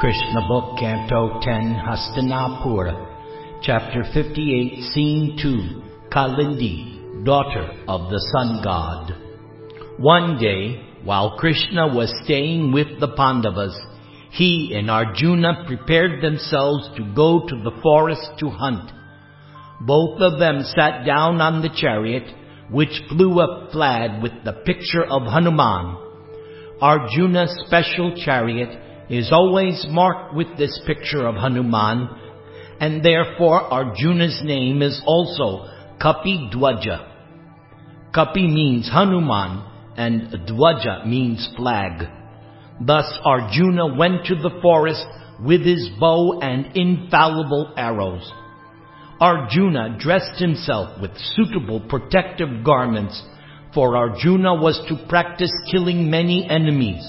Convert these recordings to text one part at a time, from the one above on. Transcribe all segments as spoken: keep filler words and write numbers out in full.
Krishna Book, Canto ten, Hastinapura, Chapter fifty-eight, Scene two, Kalindi, daughter of the Sun God. One day, while Krishna was staying with the Pandavas, he and Arjuna prepared themselves to go to the forest to hunt. Both of them sat down on the chariot, which flew up flat with the picture of Hanuman. Arjuna's special chariot is always marked with this picture of Hanuman, and therefore Arjuna's name is also Kapi Dwaja. Kapi means Hanuman, and Dwaja means flag. Thus Arjuna went to the forest with his bow and infallible arrows. Arjuna dressed himself with suitable protective garments, for Arjuna was to practice killing many enemies.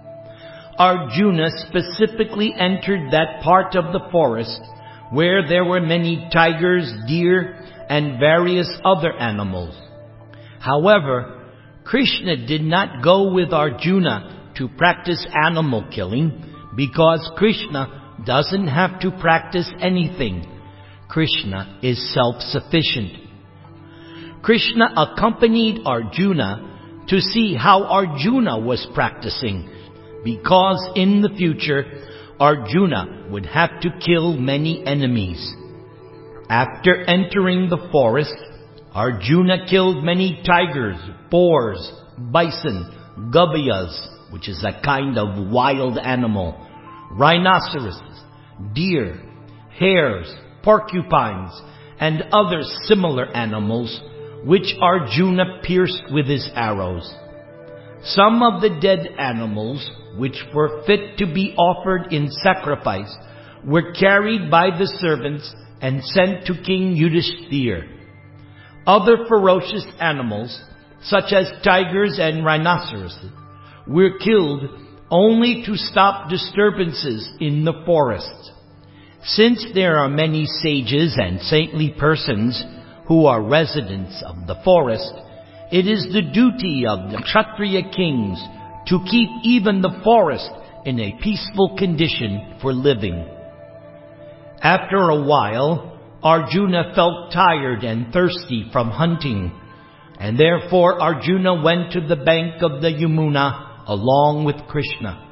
Arjuna specifically entered that part of the forest where there were many tigers, deer, and various other animals. However, Krishna did not go with Arjuna to practice animal killing, because Krishna doesn't have to practice anything. Krishna is self-sufficient. Krishna accompanied Arjuna to see how Arjuna was practicing, because in the future Arjuna would have to kill many enemies. After entering the forest, Arjuna killed many tigers, boars, bison, gabayas, which is a kind of wild animal, rhinoceroses, deer, hares, porcupines, and other similar animals, which Arjuna pierced with his arrows. Some of the dead animals, which were fit to be offered in sacrifice, were carried by the servants and sent to King Yudhishthira. Other ferocious animals, such as tigers and rhinoceroses, were killed only to stop disturbances in the forest. Since there are many sages and saintly persons who are residents of the forest, it is the duty of the Kshatriya kings to keep even the forest in a peaceful condition for living. After a while, Arjuna felt tired and thirsty from hunting, and therefore Arjuna went to the bank of the Yamuna along with Krishna.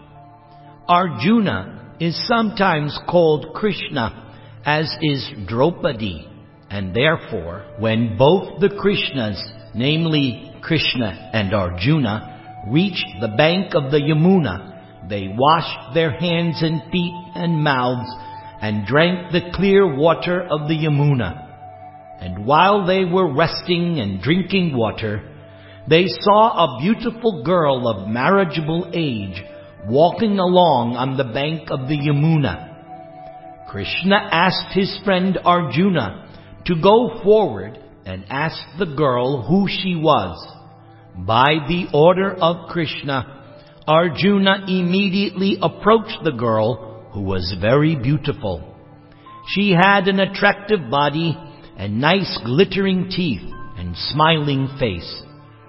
Arjuna is sometimes called Krishna, as is Draupadi, and therefore when both the Krishnas, namely Krishna and Arjuna, reached the bank of the Yamuna, they washed their hands and feet and mouths and drank the clear water of the Yamuna. And while they were resting and drinking water, they saw a beautiful girl of marriageable age walking along on the bank of the Yamuna. Krishna asked his friend Arjuna to go forward and ask the girl who she was. By the order of Krishna, Arjuna immediately approached the girl, who was very beautiful. She had an attractive body and nice glittering teeth and smiling face.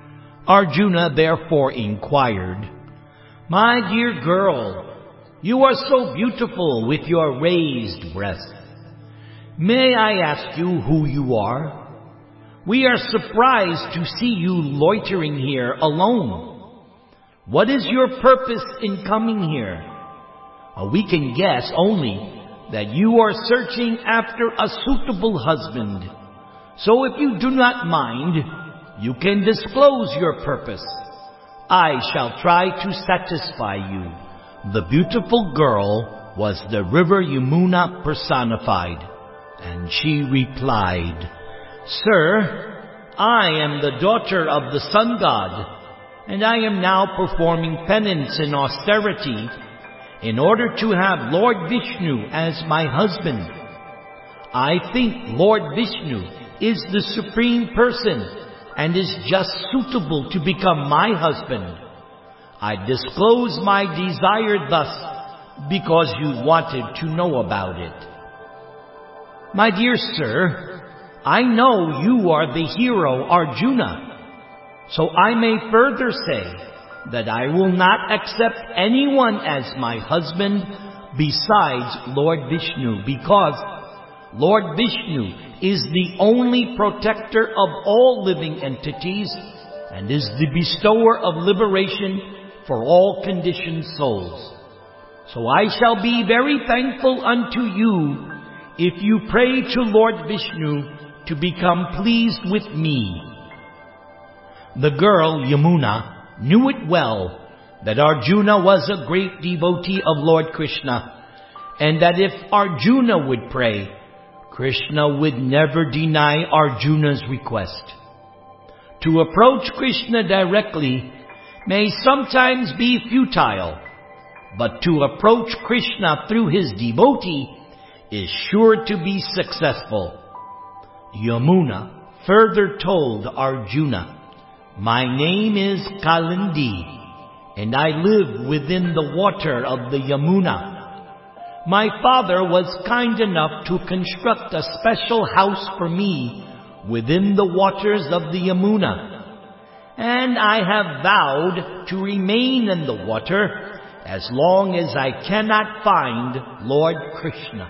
Arjuna therefore inquired, "My dear girl, you are so beautiful with your raised breast. May I ask you who you are? We are surprised to see you loitering here alone. What is your purpose in coming here? We can guess only that you are searching after a suitable husband. So if you do not mind, you can disclose your purpose. I shall try to satisfy you." The beautiful girl was the river Yamuna personified, and she replied, "Sir, I am the daughter of the Sun God, and I am now performing penance and austerity in order to have Lord Vishnu as my husband. I think Lord Vishnu is the Supreme Person and is just suitable to become my husband. I disclose my desire thus because you wanted to know about it. My dear sir, I know you are the hero Arjuna, so I may further say that I will not accept anyone as my husband besides Lord Vishnu, because Lord Vishnu is the only protector of all living entities and is the bestower of liberation for all conditioned souls. So I shall be very thankful unto you if you pray to Lord Vishnu to become pleased with me." The girl, Yamuna, knew it well that Arjuna was a great devotee of Lord Krishna, and that if Arjuna would pray, Krishna would never deny Arjuna's request. To approach Krishna directly may sometimes be futile, but to approach Krishna through his devotee is sure to be successful. Yamuna further told Arjuna, "My name is Kalindi, and I live within the water of the Yamuna. My father was kind enough to construct a special house for me within the waters of the Yamuna, and I have vowed to remain in the water as long as I cannot find Lord Krishna."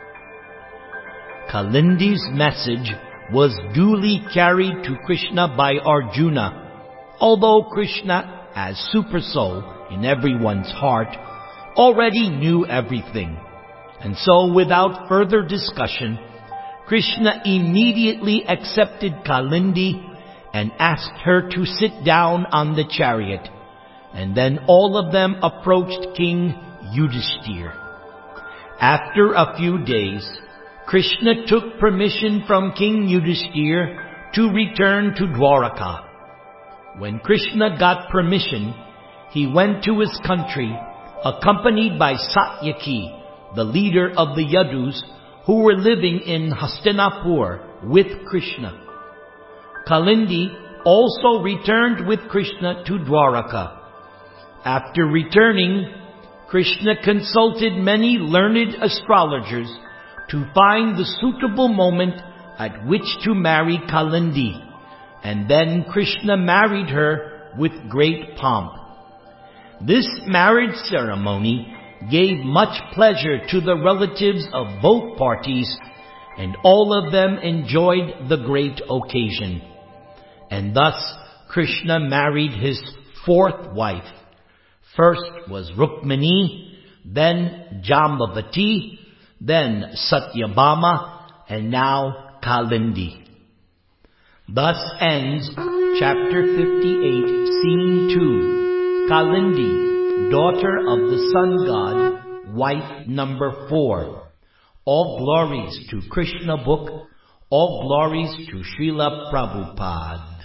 Kalindi's message was duly carried to Krishna by Arjuna, although Krishna, as Super Soul in everyone's heart, already knew everything. And so, without further discussion, Krishna immediately accepted Kalindi and asked her to sit down on the chariot. And then all of them approached King Yudhishthira. After a few days, Krishna took permission from King Yudhishthira to return to Dwaraka. When Krishna got permission, he went to his country, accompanied by Satyaki, the leader of the Yadus, who were living in Hastinapur with Krishna. Kalindi also returned with Krishna to Dwaraka. After returning, Krishna consulted many learned astrologers to find the suitable moment at which to marry Kalindi, and then Krishna married her with great pomp. This marriage ceremony gave much pleasure to the relatives of both parties, and all of them enjoyed the great occasion. And thus Krishna married his fourth wife. First was Rukmini, then Jambavati, then Satyabhama, and now Kalindi. Thus ends chapter fifty-eight, scene two, Kalindi, daughter of the sun god, wife number four. All glories to Krishna book, all glories to Srila Prabhupada.